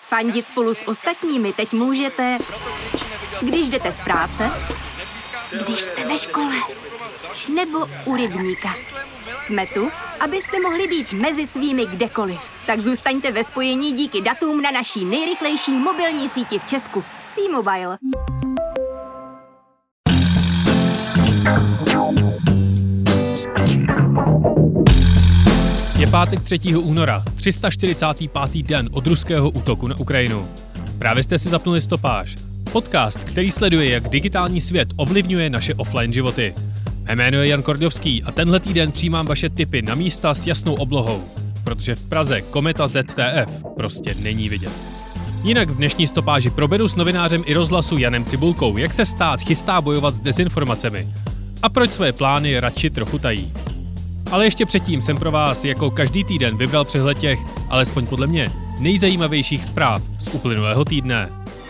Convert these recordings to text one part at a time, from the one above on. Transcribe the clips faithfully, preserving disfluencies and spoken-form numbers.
Fandit spolu s ostatními teď můžete, když jdete z práce, když jste ve škole, nebo u rybníka. Jsme tu, abyste mohli být mezi svými kdekoliv. Tak zůstaňte ve spojení díky datům na naší nejrychlejší mobilní síti v Česku. T-Mobile. Je pátek třetího února, tři sta čtyřicátý pátý den od ruského útoku na Ukrajinu. Právě jste si zapnuli Stopáž, podcast, který sleduje, jak digitální svět ovlivňuje naše offline životy. Mé jméno je Jan Kordovský a tenhle týden přijímám vaše tipy na místa s jasnou oblohou, protože v Praze kometa Z T F prostě není vidět. Jinak v dnešní Stopáži proberu s novinářem i rozhlasu Janem Cibulkou, jak se stát chystá bojovat s dezinformacemi a proč své plány radši trochu tají. Ale ještě předtím jsem pro vás jako každý týden vybral přehled těch, alespoň podle mě, nejzajímavějších zpráv z uplynulého týdne.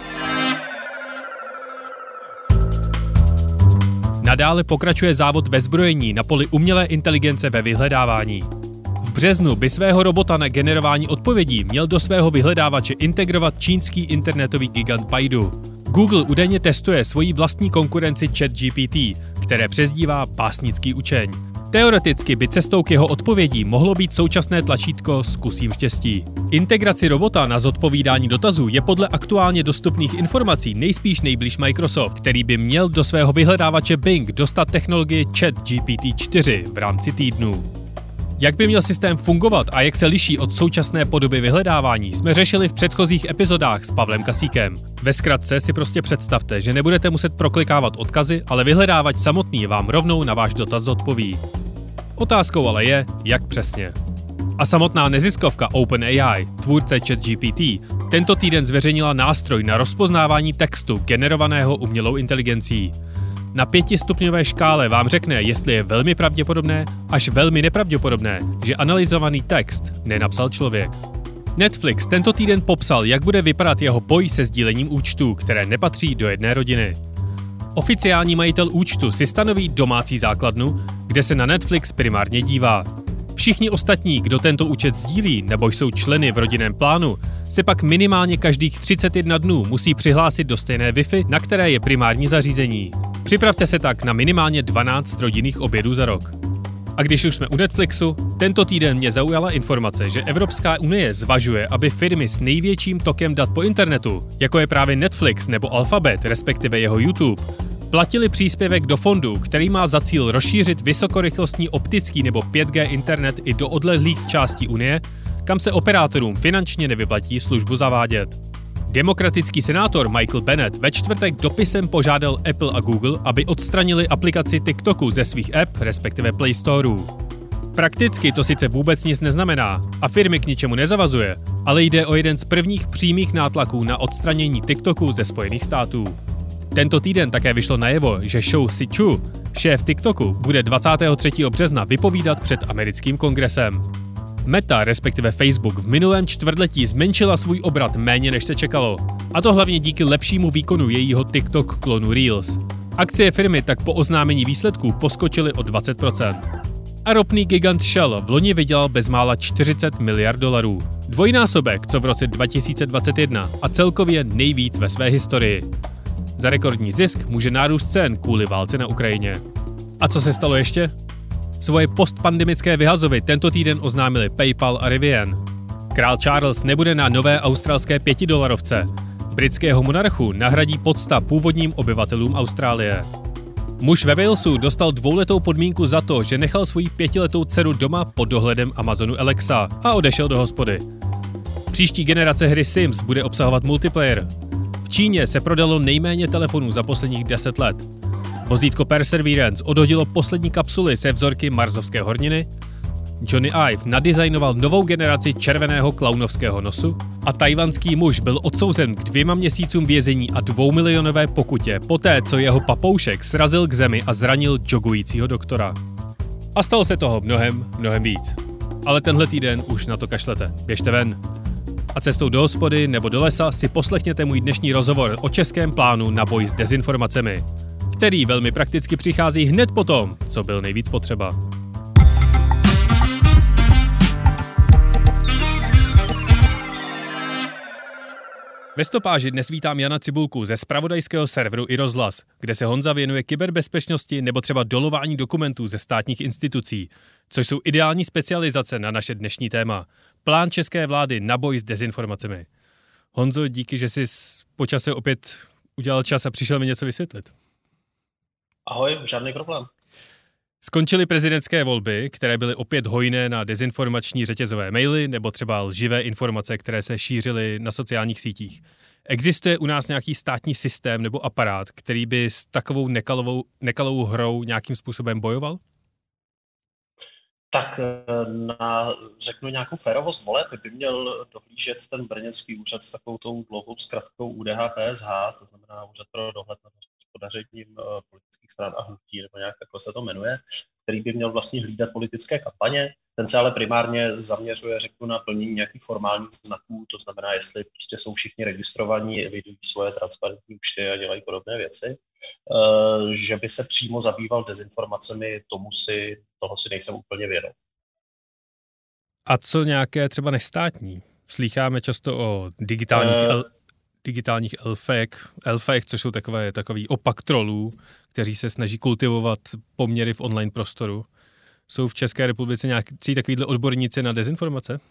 Nadále pokračuje závod ve zbrojení na poli umělé inteligence ve vyhledávání. V březnu by svého robota na generování odpovědí měl do svého vyhledávače integrovat čínský internetový gigant Baidu. Google údajně testuje svoji vlastní konkurenci ChatGPT, které přezdívá básnický učeň. Teoreticky by cestou k jeho odpovědí mohlo být současné tlačítko Zkusím štěstí. Integraci robota na zodpovídání dotazů je podle aktuálně dostupných informací nejspíš nejblíž Microsoft, který by měl do svého vyhledávače Bing dostat technologii ChatGPT čtyři v rámci týdnů. Jak by měl systém fungovat a jak se liší od současné podoby vyhledávání, jsme řešili v předchozích epizodách s Pavlem Kasíkem. Ve zkratce si prostě představte, že nebudete muset proklikávat odkazy, ale vyhledávač samotný vám rovnou na váš dotaz odpoví. Otázkou ale je, jak přesně. A samotná neziskovka OpenAI, tvůrce ChatGPT, tento týden zveřejnila nástroj na rozpoznávání textu generovaného umělou inteligencí. Na pětistupňové škále vám řekne, jestli je velmi pravděpodobné až velmi nepravděpodobné, že analyzovaný text nenapsal člověk. Netflix tento týden popsal, jak bude vypadat jeho boj se sdílením účtů, které nepatří do jedné rodiny. Oficiální majitel účtu si stanoví domácí základnu, kde se na Netflix primárně dívá. Všichni ostatní, kdo tento účet sdílí nebo jsou členy v rodinném plánu, se pak minimálně každých třicet jedna dnů musí přihlásit do stejné Wi-Fi, na které je primární zařízení. Připravte se tak na minimálně dvanáct rodinných obědů za rok. A když už jsme u Netflixu, tento týden mě zaujala informace, že Evropská unie zvažuje, aby firmy s největším tokem dat po internetu, jako je právě Netflix nebo Alphabet, respektive jeho YouTube, platili příspěvek do fondu, který má za cíl rozšířit vysokorychlostní optický nebo pět G internet i do odlehlých částí Unie, kam se operátorům finančně nevyplatí službu zavádět. Demokratický senátor Michael Bennet ve čtvrtek dopisem požádal Apple a Google, aby odstranili aplikaci TikToku ze svých app, respektive Play Storů. Prakticky to sice vůbec nic neznamená a firmy k ničemu nezavazuje, ale jde o jeden z prvních přímých nátlaků na odstranění TikToku ze Spojených států. Tento týden také vyšlo najevo, že Shou Si Chu, šéf TikToku, bude dvacátého třetího března vypovídat před americkým kongresem. Meta, respektive Facebook, v minulém čtvrtletí zmenšila svůj obrat méně než se čekalo. A to hlavně díky lepšímu výkonu jejího TikTok klonu Reels. Akcie firmy tak po oznámení výsledků poskočily o dvacet procent. A ropný gigant Shell v loni vydělal bezmála čtyřicet miliard dolarů. Dvojnásobek, co v roce dva tisíce dvacet jedna a celkově nejvíc ve své historii. Za rekordní zisk může nárůst cen kvůli válce na Ukrajině. A co se stalo ještě? Svoje postpandemické vyhazovy tento týden oznámili PayPal a Rivian. Král Charles nebude na nové australské pětidolarovce. Britského monarchu nahradí pocta původním obyvatelům Austrálie. Muž ve Walesu dostal dvouletou podmínku za to, že nechal svoji pětiletou dceru doma pod dohledem Amazonu Alexa a odešel do hospody. Příští generace hry Sims bude obsahovat multiplayer. V Číně se prodalo nejméně telefonů za posledních deset let. Vozítko Perseverance odhodilo poslední kapsuly se vzorky marsovské horniny, Johnny Ive nadizajnoval novou generaci červeného klaunovského nosu a tajvanský muž byl odsouzen k dvěma měsícům vězení a dvoumilionové pokutě poté, co jeho papoušek srazil k zemi a zranil jogujícího doktora. A stalo se toho mnohem, mnohem víc. Ale tenhle týden už na to kašlete. Běžte ven. A cestou do hospody nebo do lesa si poslechněte můj dnešní rozhovor o českém plánu na boj s dezinformacemi, který velmi prakticky přichází hned po tom, co byl nejvíc potřeba. Ve stopáži dnes vítám Jana Cibulku ze zpravodajského serveru iRozhlas, kde se Honza věnuje kyberbezpečnosti nebo třeba dolování dokumentů ze státních institucí, což jsou ideální specializace na naše dnešní téma. Plán české vlády na boj s dezinformacemi. Honzo, díky, že jsi po čase opět udělal čas a přišel mi něco vysvětlit. Ahoj, žádný problém. Skončily prezidentské volby, které byly opět hojné na dezinformační řetězové maily nebo třeba lživé informace, které se šířily na sociálních sítích. Existuje u nás nějaký státní systém nebo aparát, který by s takovou nekalou, nekalou hrou nějakým způsobem bojoval? Tak na, řeknu, nějakou férovost voleb by měl dohlížet ten brněnský úřad s takovou tou dlouhou zkratkou U D H P S H, to znamená Úřad pro dohled nad hospodařením politických stran a hnutí, nebo nějak takhle se to jmenuje, který by měl vlastně hlídat politické kampaně. Ten se ale primárně zaměřuje, řeknu, na plnění nějakých formálních znaků, to znamená, jestli prostě jsou všichni registrovaní, evidují svoje transparentní účty a dělají podobné věci. Že by se přímo zabýval dezinformacemi, tomu si, toho si nejsem úplně vědom. A co nějaké třeba nestátní? Slýcháme často o digitálních, uh, el, digitálních elfech, elfech, což jsou takové, takový opak trolů, kteří se snaží kultivovat poměry v online prostoru. Jsou v České republice nějaký takovýhle odborníci na dezinformace?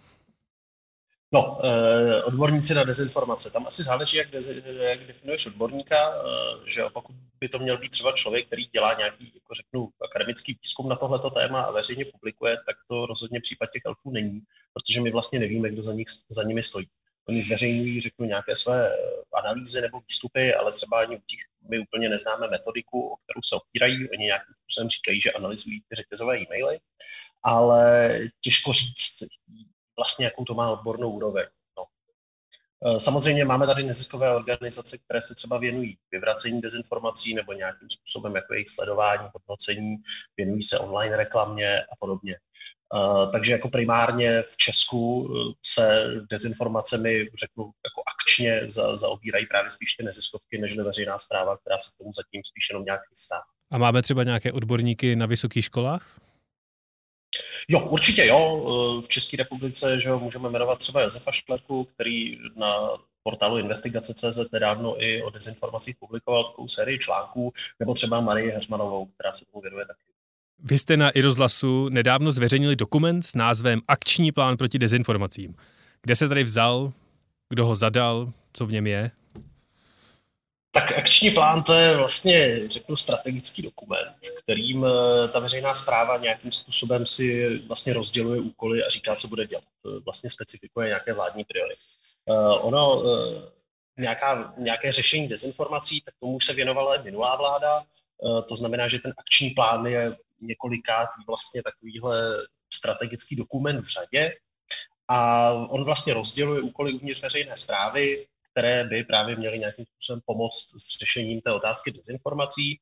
No, eh, odborníci na dezinformace. Tam asi záleží, jak, dezi, jak definuješ odborníka, eh, že pokud by to měl být třeba člověk, který dělá nějaký, jako řeknu, akademický výzkum na tohleto téma a veřejně publikuje, tak to rozhodně případ těch elfů není, protože my vlastně nevíme, kdo za, nich, za nimi stojí. Oni zveřejňují, řeknu, nějaké své analýzy nebo výstupy, ale třeba ani u těch my úplně neznáme metodiku, o kterou se opírají. Oni nějakým způsobem říkají, že analyzují ty řetězové e-maily, ale těžko říct vlastně, jakou to má odbornou úroveň. No. Samozřejmě máme tady neziskové organizace, které se třeba věnují vyvracení dezinformací nebo nějakým způsobem jako jejich sledování, hodnocení, věnují se online reklamě a podobně. Uh, takže jako primárně v Česku se dezinformacemi, řeknu, jako akčně za, zaobírají právě spíš ty neziskovky, než veřejná správa, která se k tomu zatím spíš jenom nějak chystá. A máme třeba nějaké odborníky na vysokých školách? Jo, určitě jo. V České republice, že můžeme jmenovat třeba Josefa Šklerku, který na portálu investigace tečka cé zet nedávno i o dezinformacích publikoval takovou sérii článků, nebo třeba Marii Heřmanovou, která se tomu věnuje taky. Vy jste na iRozhlasu nedávno zveřejnili dokument s názvem Akční plán proti dezinformacím. Kde se tady vzal, kdo ho zadal, co v něm je? Tak akční plán to je vlastně, řeknu, strategický dokument, kterým ta veřejná správa nějakým způsobem si vlastně rozděluje úkoly a říká, co bude dělat. Vlastně specifikuje nějaké vládní priority. Ono, nějaká, nějaké řešení dezinformací, tak tomu už se věnovala i minulá vláda. To znamená, že ten akční plán je několikátý vlastně takovýhle strategický dokument v řadě a on vlastně rozděluje úkoly uvnitř veřejné správy, které by právě měly nějakým způsobem pomoct s řešením té otázky dezinformací.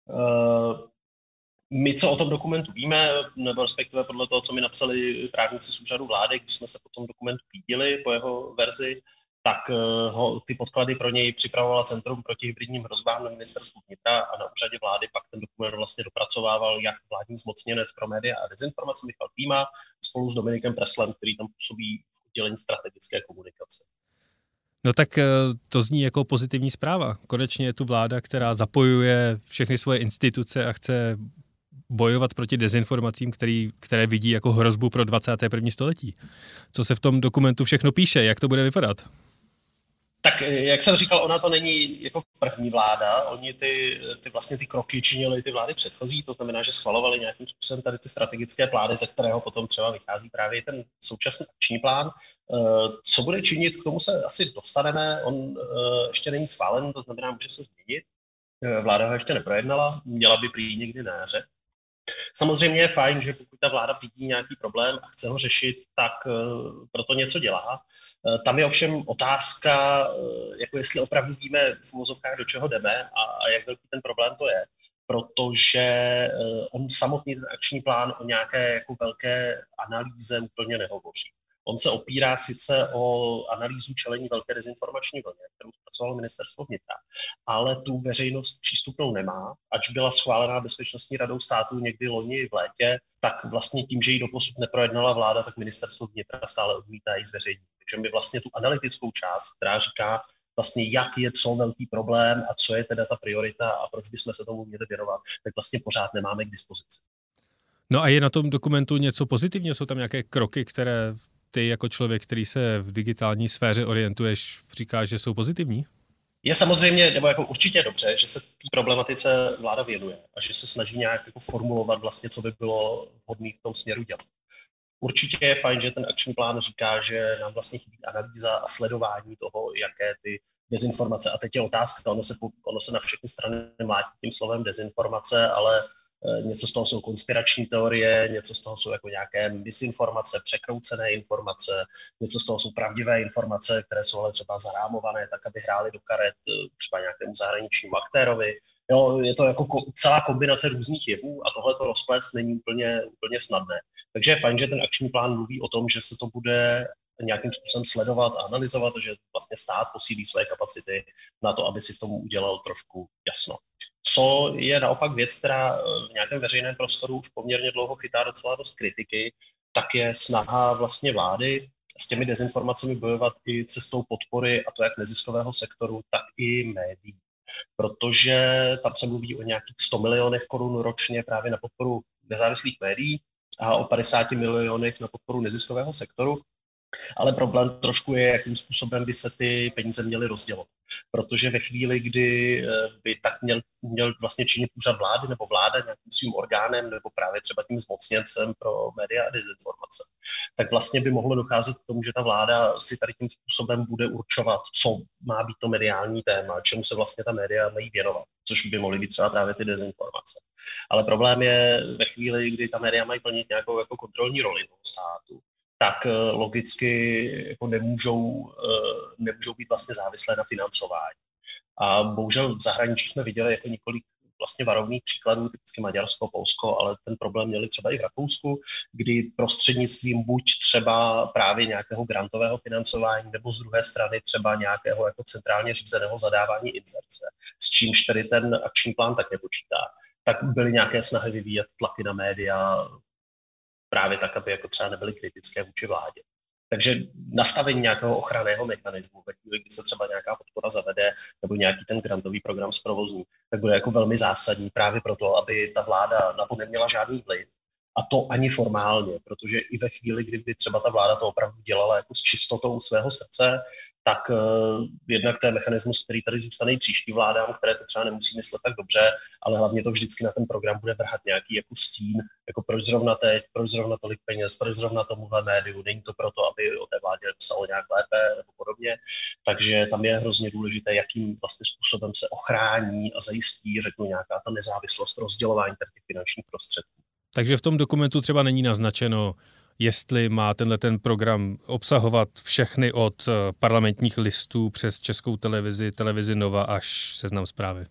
My, co o tom dokumentu víme, nebo respektive podle toho, co mi napsali právníci z úřadu vlády, když jsme se po tom dokumentu pídili, po jeho verzi, tak ho, ty podklady pro něj připravovala Centrum proti hybridním hrozbám na ministerstvu vnitra a na úřadě vlády pak ten dokument vlastně dopracovával jak vládní zmocněnec pro média a dezinformace Michal Klíma spolu s Dominikem Preslem, který tam působí v oddělení strategické komunikace. No tak to zní jako pozitivní zpráva. Konečně je tu vláda, která zapojuje všechny svoje instituce a chce bojovat proti dezinformacím, který, které vidí jako hrozbu pro dvacáté první století. Co se v tom dokumentu všechno píše, jak to bude vypadat? Tak, jak jsem říkal, ona to není jako první vláda. Oni ty, ty vlastně ty kroky činili ty vlády předchozí, to znamená, že schvalovali nějakým způsobem tady ty strategické plány, ze kterého potom třeba vychází právě ten současný akční plán. Co bude činit, k tomu se asi dostaneme. On ještě není schválen, to znamená, může se změnit. Vláda ho ještě neprojednala, měla by prý někdy na jaře. Samozřejmě je fajn, že pokud ta vláda vidí nějaký problém a chce ho řešit, tak uh, proto něco dělá. Uh, tam je ovšem otázka, uh, jako jestli opravdu víme v uvozovkách, do čeho jdeme a, a jak velký ten problém to je. Protože uh, on samotný ten akční plán o nějaké jako velké analýze úplně nehovoří. On se opírá sice o analýzu čelení velké dezinformační vlně, kterou zpracovalo ministerstvo vnitra, ale tu veřejnost přístupnou nemá, ač byla schválená Bezpečnostní radou státu někdy loni v létě, tak vlastně tím, že ji doposud neprojednala vláda, tak ministerstvo vnitra stále odmítá ji zveřejnit. Takže my vlastně tu analytickou část, která říká, vlastně jak je co velký problém a co je teda ta priorita a proč bychom se tomu měli věnovat, tak vlastně pořád nemáme k dispozici. No a je na tom dokumentu něco pozitivního? Jsou tam nějaké kroky, které ty jako člověk, který se v digitální sféře orientuješ, říkáš, že jsou pozitivní? Je samozřejmě, nebo jako určitě dobře, že se té problematice vláda věnuje a že se snaží nějak jako formulovat vlastně, co by bylo vhodné v tom směru dělat. Určitě je fajn, že ten akční plán říká, že nám vlastně chybí analýza a sledování toho, jaké ty dezinformace. A teď je otázka, ono se, ono se na všechny strany mlátí tím slovem dezinformace, ale něco z toho jsou konspirační teorie, něco z toho jsou jako nějaké misinformace, překroucené informace, něco z toho jsou pravdivé informace, které jsou ale třeba zarámované tak, aby hrály do karet třeba nějakému zahraničnímu aktérovi. Jo, je to jako celá kombinace různých jevů a tohle to rozplést není úplně, úplně snadné. Takže je fajn, že ten akční plán mluví o tom, že se to bude nějakým způsobem sledovat a analyzovat, že vlastně stát posílí své kapacity na to, aby si v tom udělal trošku jasno. Co je naopak věc, která v nějakém veřejném prostoru už poměrně dlouho chytá docela dost kritiky, tak je snaha vlastně vlády s těmi dezinformacemi bojovat i cestou podpory, a to jak neziskového sektoru, tak i médií. Protože tam se mluví o nějakých sto milionech korun ročně právě na podporu nezávislých médií a o padesát milionech na podporu neziskového sektoru. Ale problém trošku je, jakým způsobem by se ty peníze měly rozdělovat. Protože ve chvíli, kdy by tak měl, měl vlastně činit úřad vlády nebo vláda nějakým svým orgánem nebo právě třeba tím zmocněncem pro média a dezinformace, tak vlastně by mohlo docházet k tomu, že ta vláda si tady tím způsobem bude určovat, co má být to mediální téma, čemu se vlastně ta média mají věnovat, což by mohly být třeba právě ty dezinformace. Ale problém je ve chvíli, kdy ta média mají plnit nějakou jako kontrolní roli toho státu, tak logicky jako nemůžou, nemůžou být vlastně závislé na financování. A bohužel v zahraničí jsme viděli jako několik vlastně varovných příkladů, typicky Maďarsko, Polsko, ale ten problém měli třeba i v Rakousku, kdy prostřednictvím buď třeba právě nějakého grantového financování, nebo z druhé strany třeba nějakého jako centrálně řízeného zadávání inzerce, s čímž tedy ten akční plán také počítá, tak byly nějaké snahy vyvíjet tlaky na média, právě tak, aby jako třeba nebyly kritické vůči vládě. Takže nastavení nějakého ochranného mechanismu, ve chvíli, kdy se třeba nějaká podpora zavede nebo nějaký ten grantový program zprovozní, tak bude jako velmi zásadní právě proto, aby ta vláda na to neměla žádný vliv. A to ani formálně, protože i ve chvíli, kdyby třeba ta vláda to opravdu dělala jako s čistotou svého srdce, tak uh, jednak to je mechanismus, který tady zůstane i příští vládám, které to třeba nemusí myslet tak dobře, ale hlavně to vždycky na ten program bude vrhat nějaký jako stín, jako proč zrovna teď, proč zrovna tolik peněz, proč zrovna tomuhle médiu, není to proto, aby o té vládě psalo nějak lépe nebo podobně. Takže tam je hrozně důležité, jakým vlastně způsobem se ochrání a zajistí, řeknu, nějaká ta nezávislost rozdělování těch finančních prostředků. Takže v tom dokumentu třeba není naznačeno, jestli má tenhle ten program obsahovat všechny od parlamentních listů přes Českou televizi, televizi Nova až Seznam Zprávy.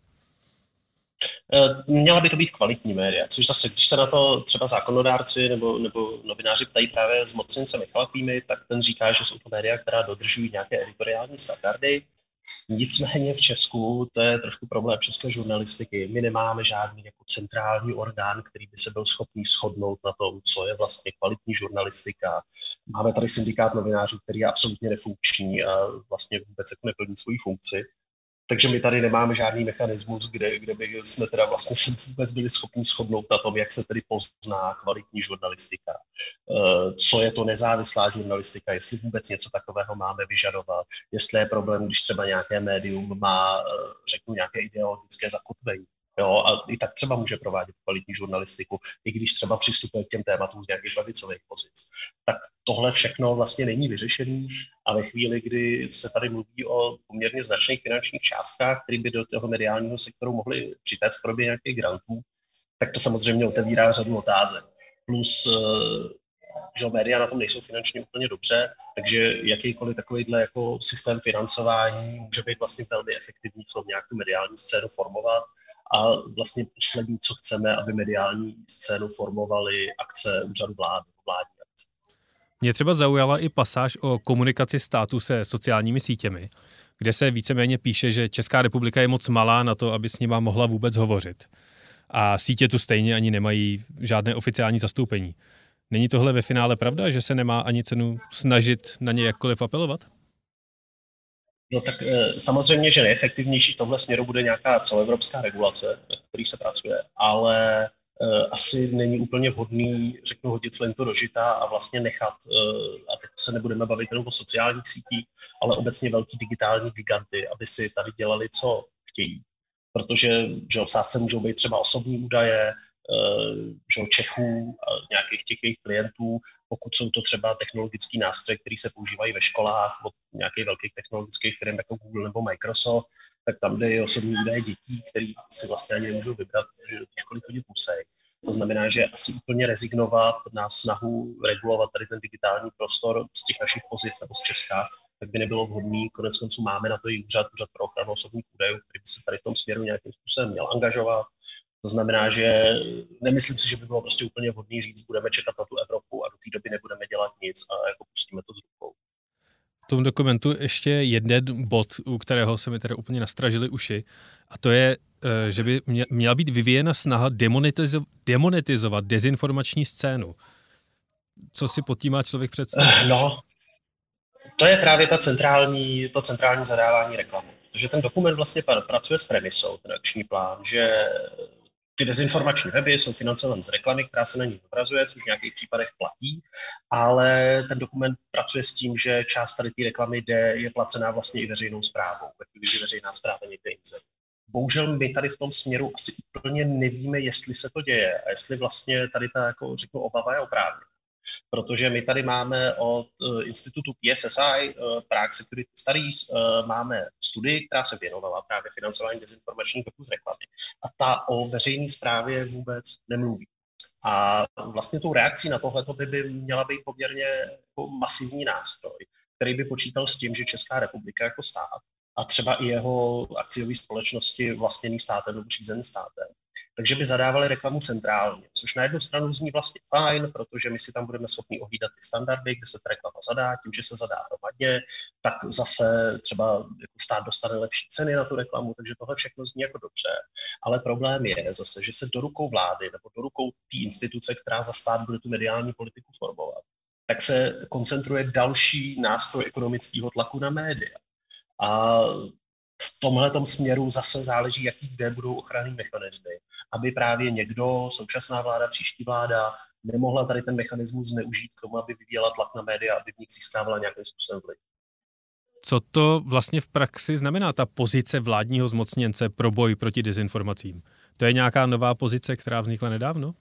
Měla by to být kvalitní média, což zase, když se na to třeba zákonodárci nebo, nebo novináři ptají právě zmocněnce Michala Klímy, tak ten říká, že jsou to média, která dodržují nějaké editoriální standardy. Nicméně v Česku, to je trošku problém české žurnalistiky, my nemáme žádný jako centrální orgán, který by se byl schopný shodnout na tom, co je vlastně kvalitní žurnalistika. Máme tady syndikát novinářů, který je absolutně nefunkční a vlastně vůbec jako neplní svoji funkci. Takže my tady nemáme žádný mechanismus, kde, kde by jsme teda vlastně se vůbec byli schopni shodnout na tom, jak se tedy pozná kvalitní žurnalistika. Co je to nezávislá žurnalistika, jestli vůbec něco takového máme vyžadovat, jestli je problém, když třeba nějaké médium má, řeknu, nějaké ideologické zakotvení. Jo, a i tak třeba může provádět kvalitní žurnalistiku, i když třeba přistupuje k těm tématům z nějakých pravicových pozic. Tak tohle všechno vlastně není vyřešený a ve chvíli, kdy se tady mluví o poměrně značných finančních částkách, které by do toho mediálního sektoru mohly přitéct v podobě nějakých grantů, tak to samozřejmě otevírá řadu otázek. Plus, že média na tom nejsou finančně úplně dobře, takže jakýkoliv takovýhle jako systém financování může být vlastně velmi efektivní v tom nějakou mediální scénu formovat. A vlastně poslední, co chceme, aby mediální scénu formovaly akce úřadu vlády, vládní akce. Mě třeba zaujala i pasáž o komunikaci státu se sociálními sítěmi, kde se víceméně píše, že Česká republika je moc malá na to, aby s nima mohla vůbec hovořit. A sítě tu stejně ani nemají žádné oficiální zastoupení. Není tohle ve finále pravda, že se nemá ani cenu snažit na ně jakkoliv apelovat? No tak e, samozřejmě, že nejefektivnější v tomhle směru bude nějaká celoevropská regulace, na který se pracuje, ale e, asi není úplně vhodný, řeknu, hodit flintu do žita a vlastně nechat, e, a teď se nebudeme bavit jenom o sociálních sítích, ale obecně velký digitální giganty, aby si tady dělali, co chtějí. Protože že v sázce můžou být třeba osobní údaje, že Čechů, nějakých těch jejich klientů, pokud jsou to třeba technologické nástroje, které se používají ve školách od nějakých velkých technologických firm jako Google nebo Microsoft, tak tam jde i osobní údaje dětí, který si vlastně ani nemůžou vybrat, že do té školy chodit musí. To znamená, že asi úplně rezignovat na snahu regulovat tady ten digitální prostor z těch našich pozic nebo z Česka, tak by nebylo vhodný. Konec konců máme na to i úřad, úřad pro ochranu osobních údajů, který by se tady v tom směru nějakým způsobem měl angažovat. To znamená, že nemyslím si, že by bylo prostě úplně vhodný říct, budeme čekat na tu Evropu a do té doby nebudeme dělat nic a jako pustíme to z rukou. V tom dokumentu ještě jeden bod, u kterého se mi teda úplně nastražily uši, a to je, že by měla být vyvíjena snaha demonetizo- demonetizovat dezinformační scénu. Co si pod tím má člověk představit? No, to je právě ta centrální, to centrální zadávání reklamy. Protože ten dokument vlastně pracuje s premisou, ten akční plán, že ty dezinformační weby jsou financované z reklamy, která se na ní obrazuje, což v nějakých případech platí, ale ten dokument pracuje s tím, že část tady té reklamy jde, je placená vlastně i veřejnou správou, když veřejná správa někde jinde. Bohužel my tady v tom směru asi úplně nevíme, jestli se to děje a jestli vlastně tady ta, jako řeknu, obava je oprávněná. Protože my tady máme od uh, institutu P S S I, uh, Prague Security Studies, uh, máme studii, která se věnovala právě financování dezinformačních toků z reklamy. A ta o veřejné správě vůbec nemluví. A vlastně tou reakcí na tohleto by, by měla být poměrně jako masivní nástroj, který by počítal s tím, že Česká republika jako stát a třeba i jeho akciové společnosti vlastněný státem nebo řízený státem, takže by zadávali reklamu centrálně, což na jednu stranu zní vlastně fajn, protože my si tam budeme schopni ohlídat ty standardy, kde se ta reklama zadá, tím, že se zadá hromadně, tak zase třeba jako stát dostane lepší ceny na tu reklamu, takže tohle všechno zní jako dobře. Ale problém je zase, že se do rukou vlády nebo do rukou té instituce, která za stát bude tu mediální politiku formovat, tak se koncentruje další nástroj ekonomického tlaku na média. A v tomhletom směru zase záleží, jaký kde budou ochranný mechanismy, aby právě někdo, současná vláda, příští vláda, nemohla tady ten mechanismus zneužít k tomu, aby vyvíjela tlak na média, aby v nich získávala nějakým způsobem vliv. Co to vlastně v praxi znamená, ta pozice vládního zmocněnce pro boj proti dezinformacím? To je nějaká nová pozice, která vznikla nedávno?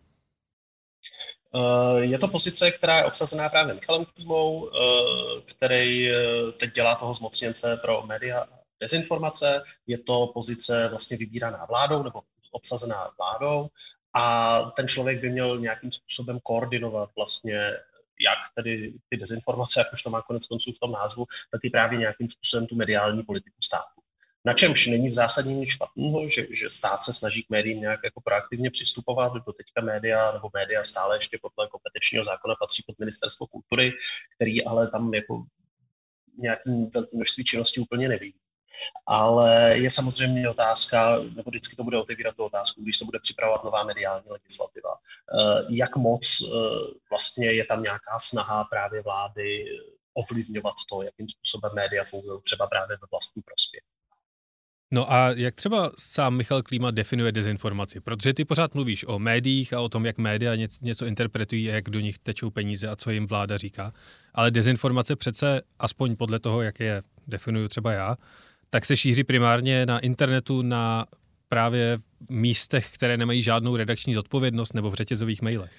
Je to pozice, která je obsazená právě Michalem Klímou, který teď dělá toho zmocněnce pro média a dezinformace. Je to pozice vlastně vybíraná vládou nebo obsazená vládou a ten člověk by měl nějakým způsobem koordinovat vlastně jak tedy ty dezinformace, jak už to má konec konců v tom názvu, tak i právě nějakým způsobem tu mediální politiku státu. Na čemž není v zásadě nic špatného, že, že stát se snaží k médiím nějak jako proaktivně přistupovat, do teďka média, nebo média stále ještě podle kompetenčního zákona patří pod Ministerstvo kultury, který ale tam jako nějakým velkým množství činností úplně neví. Ale je samozřejmě otázka, nebo vždycky to bude otevírat tu otázku, když se bude připravovat nová mediální legislativa. Jak moc vlastně je tam nějaká snaha právě vlády ovlivňovat to, jakým způsobem média fungují třeba právě ve vlastní prospěch. No a jak třeba sám Michal Klíma definuje dezinformaci? Protože ty pořád mluvíš o médiích a o tom, jak média něco interpretují a jak do nich tečou peníze a co jim vláda říká. Ale dezinformace přece, aspoň podle toho, jak je definuju třeba já, tak se šíří primárně na internetu, na právě místech, které nemají žádnou redakční zodpovědnost nebo v řetězových mailech.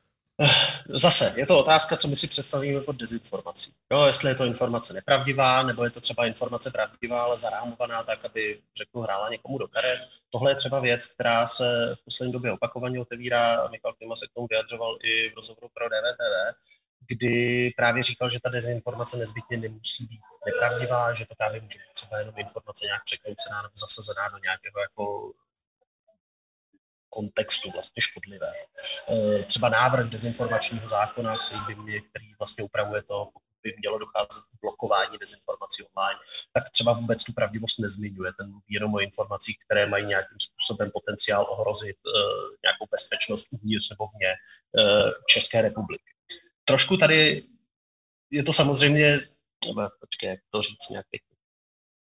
Zase, je to otázka, co my si představíme pod dezinformací. Jo, jestli je to informace nepravdivá, nebo je to třeba informace pravdivá, ale zarámovaná tak, aby, řeknu, hrála někomu do karet. Tohle je třeba věc, která se v poslední době opakovaně otevírá. Michal Klima se k tomu vyjadřoval i v rozhovoru pro D V T V, kdy právě říkal, že ta dezinformace nezbytně nemusí být nepravdivá, že to právě může být třeba jenom informace nějak překroucená nebo zasazená do nějakého jako kontextu vlastně škodlivé. Třeba návrh dezinformačního zákona, který, by mě, který vlastně upravuje to, pokud by mělo docházet k blokování dezinformací online, tak třeba vůbec tu pravdivost nezmiňuje. Ten mluví jenom o informacích, které mají nějakým způsobem potenciál ohrozit uh, nějakou bezpečnost uvnitř nebo vně uh, České republiky. Trošku tady je to samozřejmě, nebo počkej, jak to říct nějak pěkně.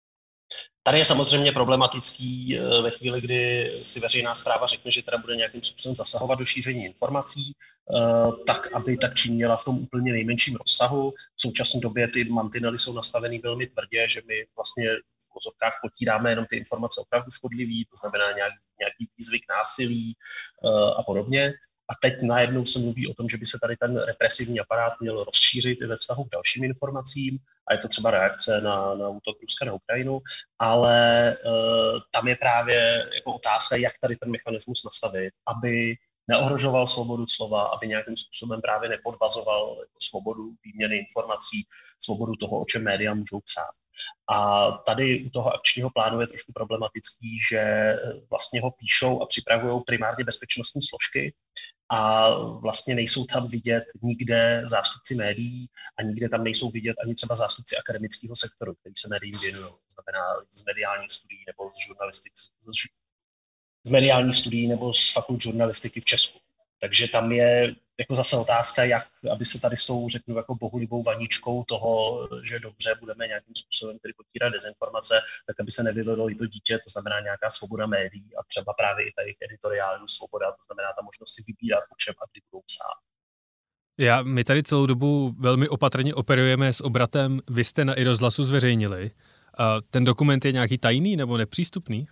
Tady je samozřejmě problematický ve chvíli, kdy si veřejná správa řekne, že teda bude nějakým způsobem zasahovat do šíření informací, tak, aby tak činila v tom úplně nejmenším rozsahu. V současné době ty mantinely jsou nastaveny velmi tvrdě, že my vlastně v vozovkách potíráme jenom ty informace opravdu škodlivý, to znamená nějaký, nějaký výzvy k násilí a podobně. A teď najednou se mluví o tom, že by se tady ten represivní aparát měl rozšířit i ve vztahu k dalším informacím, a je to třeba reakce na, na útok Ruska na Ukrajinu, ale e, tam je právě jako otázka, jak tady ten mechanismus nastavit, aby neohrožoval svobodu slova, aby nějakým způsobem právě nepodvazoval jako svobodu výměny informací, svobodu toho, o čem média můžou psát. A tady u toho akčního plánu je trošku problematický, že vlastně ho píšou a připravují primárně bezpečnostní složky a vlastně nejsou tam vidět nikde zástupci médií a nikde tam nejsou vidět ani třeba zástupci akademického sektoru, který se médiím věnují, to znamená z mediálních studií nebo z žurnalistiky, z mediálních studií nebo z fakult žurnalistiky v Česku. Takže tam je jako zase otázka, jak, aby se tady s tou, řeknu, jako bohulibou vaničkou toho, že dobře, budeme nějakým způsobem tedy potírat dezinformace, tak aby se nevylilo i to dítě, to znamená nějaká svoboda médií a třeba právě i ta jejich editoriální svoboda, to znamená ta možnost si vybírat, o čem a kdy budou psát. Já, my tady celou dobu velmi opatrně operujeme s obratem, vy jste na iRozhlasu zveřejnili. A ten dokument je nějaký tajný nebo nepřístupný?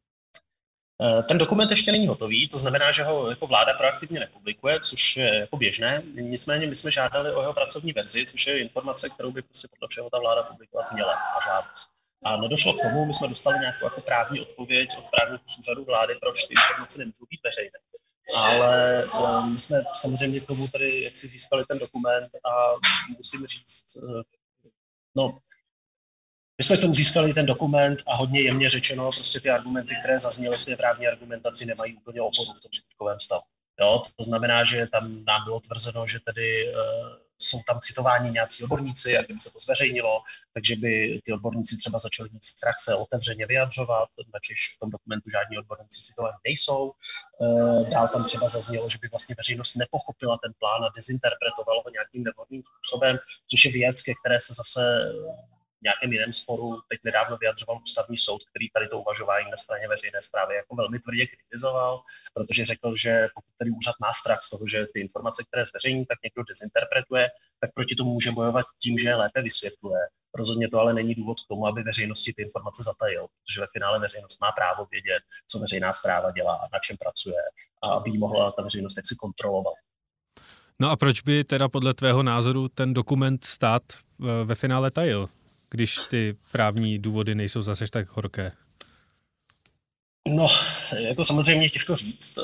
Ten dokument ještě není hotový, to znamená, že ho jako vláda proaktivně nepublikuje, což je jako běžné. Nicméně my jsme žádali o jeho pracovní verzi, což je informace, kterou by prostě podle všeho ta vláda publikovat měla na žádost. A nedošlo k tomu, my jsme dostali nějakou jako právní odpověď od právního úřadu vlády, proč ty informace nemůžou být veřejné. Ale um, my jsme samozřejmě k tomu tady, jak si získali ten dokument a musím říct, uh, no, my jsme k tomu získali ten dokument a hodně jemně řečeno, prostě ty argumenty, které zazněly v té právní argumentaci, nemají úplně oporu v tom skutkovém stavu. Jo? To znamená, že tam nám bylo tvrzeno, že tedy uh, jsou tam citováni nějací odborníci, jak by se to zveřejnilo, takže by ty odborníci třeba začali mít strach se otevřeně vyjadřovat, načež v tom dokumentu žádní odborníci citovaní nejsou. Uh, dál tam třeba zaznělo, že by vlastně veřejnost nepochopila ten plán a dezinterpretovala ho nějakým nevhodným způsobem, což je věc, ke které se zase v nějakém jiném sporu teď nedávno vyjadřoval ústavní soud, který tady to uvažování na straně veřejné správy jako velmi tvrdě kritizoval, protože řekl, že pokud tady úřad má strach z toho, že ty informace, které zveřejní, tak někdo dezinterpretuje, tak proti tomu může bojovat tím, že je lépe vysvětluje. Rozhodně to ale není důvod k tomu, aby veřejnosti ty informace zatajil, protože ve finále veřejnost má právo vědět, co veřejná správa dělá, na čem pracuje a aby ji mohla ta veřejnost jaksi kontrolovat. No a proč by teda podle tvého názoru ten dokument stát ve finále tajil, když ty právní důvody nejsou zase tak horké? No, jako samozřejmě těžko říct. E,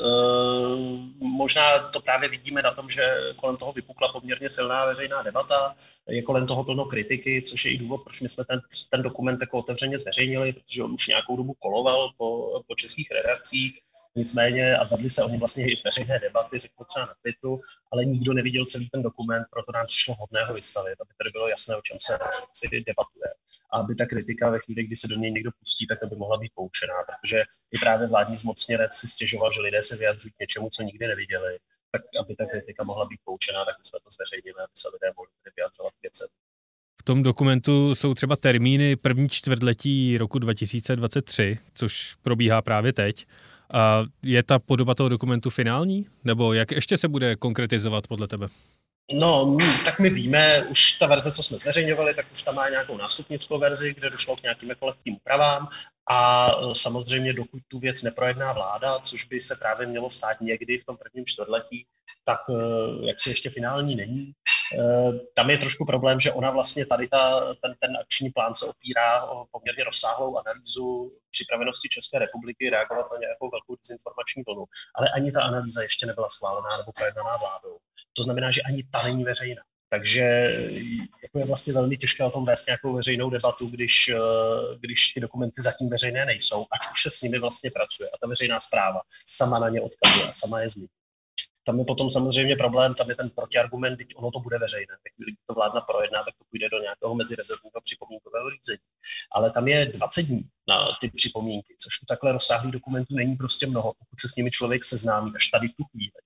možná to právě vidíme na tom, že kolem toho vypukla poměrně silná veřejná debata, je kolem toho plno kritiky, což je i důvod, proč my jsme ten, ten dokument jako otevřeně zveřejnili, protože on už nějakou dobu koloval po, po českých redakcích. Nicméně, a vedly se o něm vlastně i veřejné debaty, řeknu třeba na Twitteru, ale nikdo neviděl celý ten dokument, proto nám přišlo hodné ho vystavit, aby tady bylo jasné, o čem se, se debatuje. A aby ta kritika ve chvíli, kdy se do něj někdo pustí, tak aby mohla být poučená, protože i právě vládní zmocněnec si stěžoval, že lidé se vyjadřují k něčemu, co nikdy neviděli, tak aby ta kritika mohla být poučená, tak jsme to zveřejnili, aby se lidé mohli vyjadřovat věcem. V tom dokumentu jsou třeba termíny první čtvrtletí roku dva tisíce dvacet tři, což probíhá právě teď. A je ta podoba toho dokumentu finální? Nebo jak ještě se bude konkretizovat podle tebe? No, tak my víme, už ta verze, co jsme zveřejňovali, tak už tam má nějakou nástupnickou verzi, kde došlo k nějakým lehkým úpravám a samozřejmě dokud tu věc neprojedná vláda, což by se právě mělo stát někdy v tom prvním čtvrtletí, tak jak si ještě finální není. Tam je trošku problém, že ona vlastně tady ta, ten, ten akční plán se opírá o poměrně rozsáhlou analýzu připravenosti České republiky reagovat na nějakou velkou dezinformační vlnu. Ale ani ta analýza ještě nebyla schválená nebo projednaná vládou. To znamená, že ani ta není veřejná. Takže jako je vlastně velmi těžké o tom vést nějakou veřejnou debatu, když, když ty dokumenty zatím veřejné nejsou, ač už se s nimi vlastně pracuje a ta veřejná správa sama na ně odkazuje a sama je zmiňuje. Tam je potom samozřejmě problém, tam je ten protiargument, byť ono to bude veřejné. Tak když to vládna projedná, tak to půjde do nějakého mezirezortního připomínkového řízení. Ale tam je dvacet dní na ty připomínky, což u takhle rozsáhlých dokumentů není prostě mnoho, pokud se s nimi člověk seznámí až tady v tu chvíli.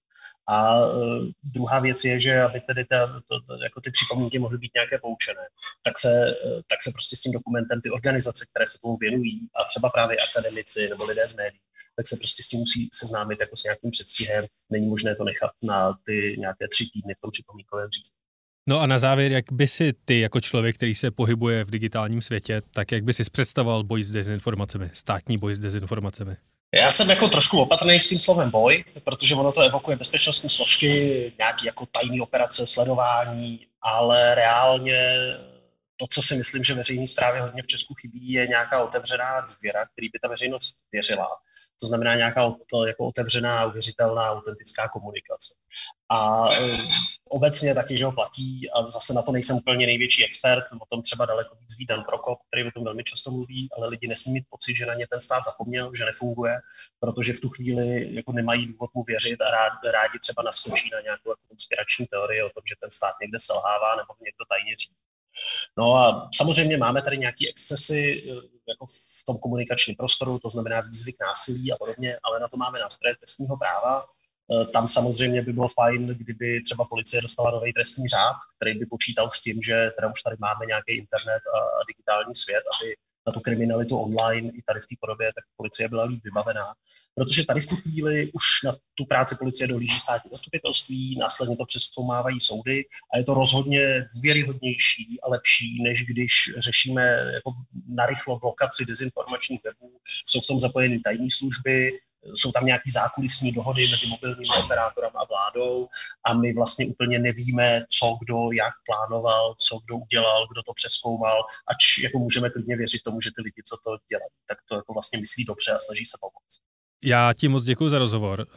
A uh, druhá věc je, že aby tedy ta, to, to, jako ty připomínky mohly být nějaké poučené, tak se, uh, tak se prostě s tím dokumentem ty organizace, které se tomu věnují, a třeba právě akademici nebo lidé z médií, tak se prostě s tím musí seznámit jako s nějakým předstihem. Není možné to nechat na ty nějaké tři týdny v tom připomínkovém řízení. No a na závěr, jak by si ty jako člověk, který se pohybuje v digitálním světě, tak jak by si představoval boj s dezinformacemi, státní boj s dezinformacemi? Já jsem jako trošku opatrný s tím slovem boj, protože ono to evokuje bezpečnostní složky, nějaký jako tajný operace, sledování, ale reálně to, co si myslím, že veřejné správě hodně v Česku chybí, je nějaká otevřená důvěra, který by ta veřejnost věřila. To znamená nějaká to jako otevřená, uvěřitelná, autentická komunikace. A e, obecně taky, že ho platí, a zase na to nejsem úplně největší expert, o tom třeba daleko víc ví Dan Prokop, který o tom velmi často mluví, ale lidi nesmí mít pocit, že na ně ten stát zapomněl, že nefunguje, protože v tu chvíli jako nemají důvod mu věřit a rád, rádi třeba naskočí na nějakou jako konspirační teorii o tom, že ten stát někde selhává nebo někdo tajně řídí. No a samozřejmě máme tady nějaké excesy jako v tom komunikačním prostoru, to znamená výzvy k násilí a podobně, ale na to máme nástroje trestního práva. Tam samozřejmě by bylo fajn, kdyby třeba policie dostala nový trestní řád, který by počítal s tím, že teda už tady máme nějaký internet a digitální svět, aby na tu kriminalitu online i tady v té podobě tak policie byla líp vybavená. Protože tady v tu chvíli už na tu práci policie dohlíží státní zastupitelství, následně to přezkoumávají soudy a je to rozhodně důvěryhodnější a lepší, než když řešíme jako narychlo blokaci dezinformačních webů. Jsou v tom zapojeny tajné služby, jsou tam nějaký zákulisní dohody mezi mobilními operátorem a vládou a my vlastně úplně nevíme, co kdo jak plánoval, co kdo udělal, kdo to přezkoumal, ač jako můžeme klidně věřit tomu, že ty lidi, co to dělají, tak to jako vlastně myslí dobře a snaží se pomoct. Já ti moc děkuji za rozhovor.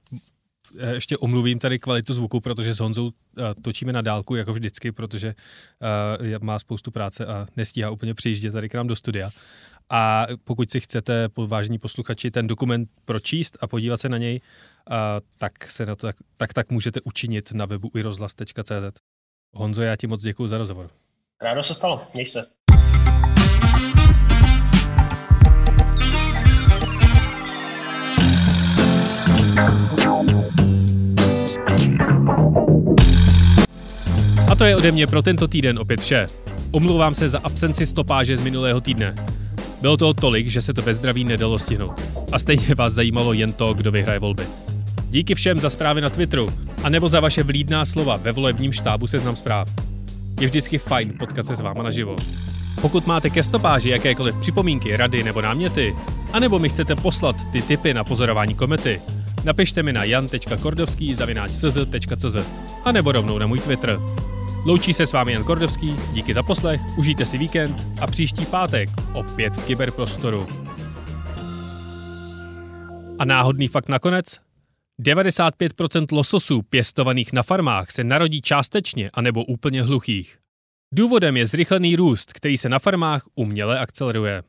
Ještě omluvím tady kvalitu zvuku, protože s Honzou točíme na dálku, jako vždycky, protože má spoustu práce a nestíhá úplně přijíždět tady k nám do studia. A pokud si chcete, vážení posluchači, ten dokument pročíst a podívat se na něj, tak se na to tak, tak, tak můžete učinit na webu i rozhlas tečka cé zet. Honzo, já ti moc děkuji za rozhovor. Rádo se stalo, měj se. A to je ode mě pro tento týden opět vše. Omlouvám se za absenci stopáže z minulého týdne. Bylo toho tolik, že se to ve zdraví nedalo stihnout. A stejně vás zajímalo jen to, kdo vyhraje volby. Díky všem za zprávy na Twitteru, anebo za vaše vlídná slova ve volebním štábu Seznam Zpráv. Je vždycky fajn potkat se s váma naživo. Pokud máte ke stopáži jakékoliv připomínky, rady nebo náměty, anebo mi chcete poslat ty tipy na pozorování komety, napište mi na jan tečka kordovský zavináč cé zet tečka cé zet a nebo rovnou na můj Twitter. Loučí se s vámi Jan Kordovský, díky za poslech, užijte si víkend a příští pátek opět v kyberprostoru. A náhodný fakt nakonec? devadesát pět procent lososů pěstovaných na farmách se narodí částečně anebo úplně hluchých. Důvodem je zrychlený růst, který se na farmách uměle akceleruje.